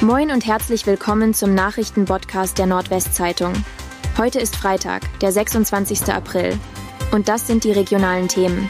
Moin und herzlich willkommen zum Nachrichtenpodcast der Nordwestzeitung. Heute ist Freitag, der 26. April. Und das sind die regionalen Themen.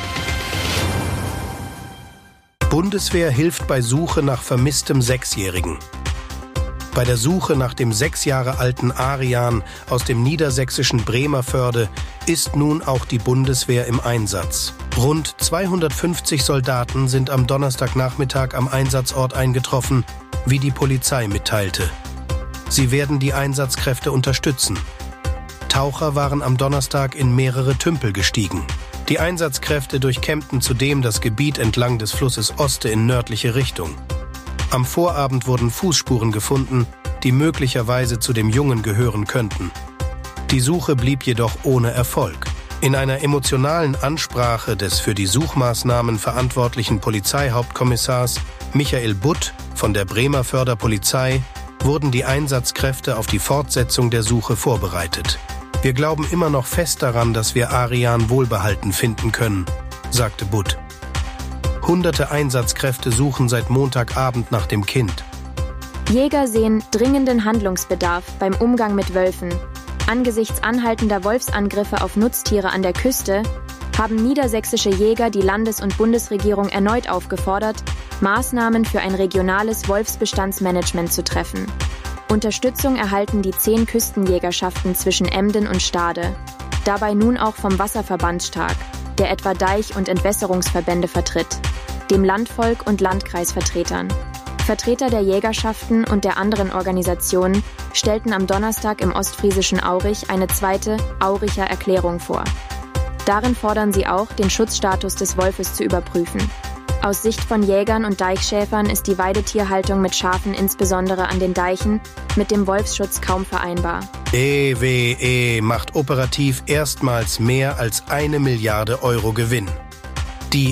Bundeswehr hilft bei Suche nach vermisstem Sechsjährigen. Bei der Suche nach dem 6 Jahre alten Arian aus dem niedersächsischen Bremervörde ist nun auch die Bundeswehr im Einsatz. Rund 250 Soldaten sind am Donnerstagnachmittag am Einsatzort eingetroffen, wie die Polizei mitteilte. Sie werden die Einsatzkräfte unterstützen. Taucher waren am Donnerstag in mehrere Tümpel gestiegen. Die Einsatzkräfte durchkämmten zudem das Gebiet entlang des Flusses Oste in nördliche Richtung. Am Vorabend wurden Fußspuren gefunden, die möglicherweise zu dem Jungen gehören könnten. Die Suche blieb jedoch ohne Erfolg. In einer emotionalen Ansprache des für die Suchmaßnahmen verantwortlichen Polizeihauptkommissars Michael Butt von der Bremervörder Polizei wurden die Einsatzkräfte auf die Fortsetzung der Suche vorbereitet. Wir glauben immer noch fest daran, dass wir Arian wohlbehalten finden können, sagte Butt. Hunderte Einsatzkräfte suchen seit Montagabend nach dem Kind. Jäger sehen dringenden Handlungsbedarf beim Umgang mit Wölfen. Angesichts anhaltender Wolfsangriffe auf Nutztiere an der Küste haben niedersächsische Jäger die Landes- und Bundesregierung erneut aufgefordert, Maßnahmen für ein regionales Wolfsbestandsmanagement zu treffen. Unterstützung erhalten die 10 Küstenjägerschaften zwischen Emden und Stade. Dabei nun auch vom Wasserverband stark, der etwa Deich- und Entwässerungsverbände vertritt, dem Landvolk und Landkreisvertretern. Vertreter der Jägerschaften und der anderen Organisationen stellten am Donnerstag im ostfriesischen Aurich eine zweite Auricher Erklärung vor. Darin fordern sie auch, den Schutzstatus des Wolfes zu überprüfen. Aus Sicht von Jägern und Deichschäfern ist die Weidetierhaltung mit Schafen insbesondere an den Deichen mit dem Wolfsschutz kaum vereinbar. EWE macht operativ erstmals mehr als 1 Milliarde Euro Gewinn. Die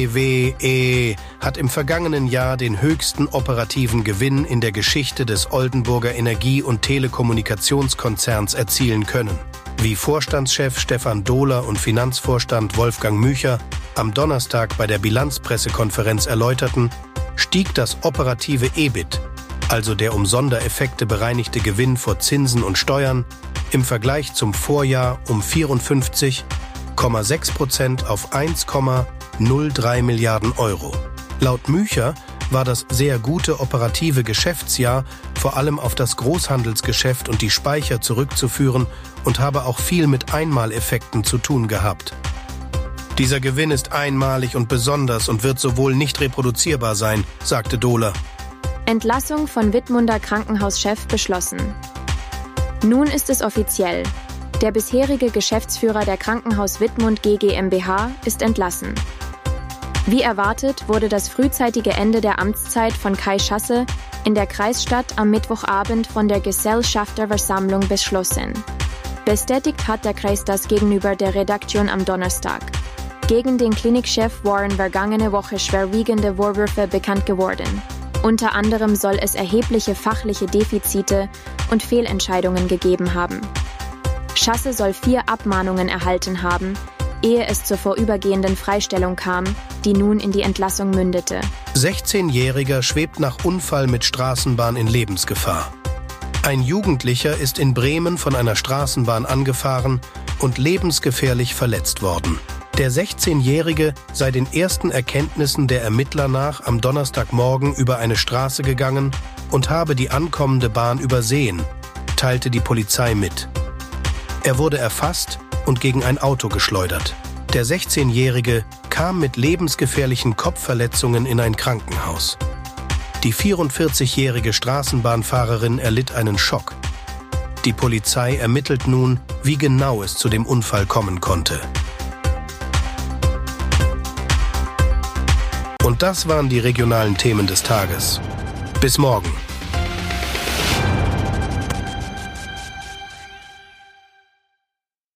EWE hat im vergangenen Jahr den höchsten operativen Gewinn in der Geschichte des Oldenburger Energie- und Telekommunikationskonzerns erzielen können. Wie Vorstandschef Stefan Dohler und Finanzvorstand Wolfgang Mücher am Donnerstag bei der Bilanzpressekonferenz erläuterten, stieg das operative EBIT, also der um Sondereffekte bereinigte Gewinn vor Zinsen und Steuern, im Vergleich zum Vorjahr um 54,6% auf 1,03 Milliarden Euro. Laut Mücher war das sehr gute operative Geschäftsjahr vor allem auf das Großhandelsgeschäft und die Speicher zurückzuführen und habe auch viel mit Einmaleffekten zu tun gehabt. Dieser Gewinn ist einmalig und besonders und wird sowohl nicht reproduzierbar sein, sagte Dohler. Entlassung von Wittmunder Krankenhauschef beschlossen. Nun ist es offiziell. Der bisherige Geschäftsführer der Krankenhaus Wittmund GmbH ist entlassen. Wie erwartet wurde das frühzeitige Ende der Amtszeit von Kai Schasse in der Kreisstadt am Mittwochabend von der Gesellschafterversammlung beschlossen. Bestätigt hat der Kreis das gegenüber der Redaktion am Donnerstag. Gegen den Klinikchef waren vergangene Woche schwerwiegende Vorwürfe bekannt geworden. Unter anderem soll es erhebliche fachliche Defizite und Fehlentscheidungen gegeben haben. Schasse soll 4 Abmahnungen erhalten haben, ehe es zur vorübergehenden Freistellung kam, die nun in die Entlassung mündete. 16-Jähriger schwebt nach Unfall mit Straßenbahn in Lebensgefahr. Ein Jugendlicher ist in Bremen von einer Straßenbahn angefahren und lebensgefährlich verletzt worden. Der 16-Jährige sei den ersten Erkenntnissen der Ermittler nach am Donnerstagmorgen über eine Straße gegangen und habe die ankommende Bahn übersehen, teilte die Polizei mit. Er wurde erfasst und gegen ein Auto geschleudert. Der 16-Jährige kam mit lebensgefährlichen Kopfverletzungen in ein Krankenhaus. Die 44-jährige Straßenbahnfahrerin erlitt einen Schock. Die Polizei ermittelt nun, wie genau es zu dem Unfall kommen konnte. Und das waren die regionalen Themen des Tages. Bis morgen.